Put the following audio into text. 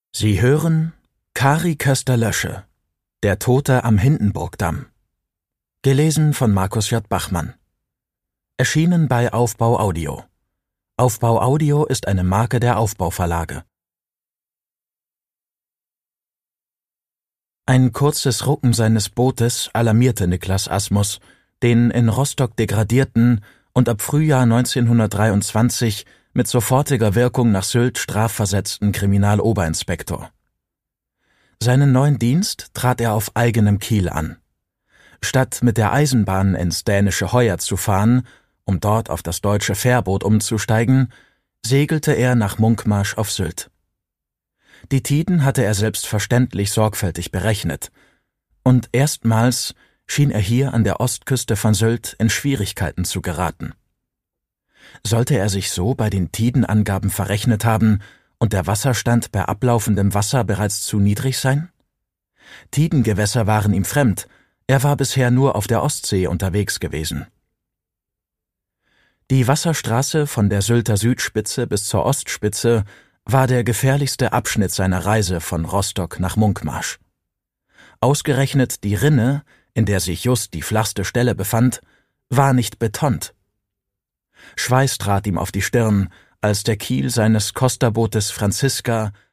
Sie hören Kari Köster-Lösche, Der Tote am Hindenburgdamm. Gelesen von Markus J. Bachmann. Erschienen bei Aufbau Audio. Aufbau Audio ist eine Marke der Aufbau Verlage. Ein kurzes Rucken seines Bootes alarmierte Niklas Asmus, den in Rostock degradierten und ab Frühjahr 1923 mit sofortiger Wirkung nach Sylt strafversetzten Kriminaloberinspektor. Seinen neuen Dienst trat er auf eigenem Kiel an. Statt mit der Eisenbahn ins dänische Højer zu fahren, um dort auf das deutsche Fährboot umzusteigen, segelte er nach Munkmarsch auf Sylt. Die Tiden hatte er selbstverständlich sorgfältig berechnet, und erstmals schien er hier an der Ostküste von Sylt in Schwierigkeiten zu geraten. Sollte er sich so bei den Tidenangaben verrechnet haben und der Wasserstand bei ablaufendem Wasser bereits zu niedrig sein? Tidengewässer waren ihm fremd, er war bisher nur auf der Ostsee unterwegs gewesen. Die Wasserstraße von der Sylter Südspitze bis zur Ostspitze war der gefährlichste Abschnitt seiner Reise von Rostock nach Munkmarsch. Ausgerechnet die Rinne, in der sich just die flachste Stelle befand, war nicht betont. Schweiß trat ihm auf die Stirn, als der Kiel seines Costerbootes Franziska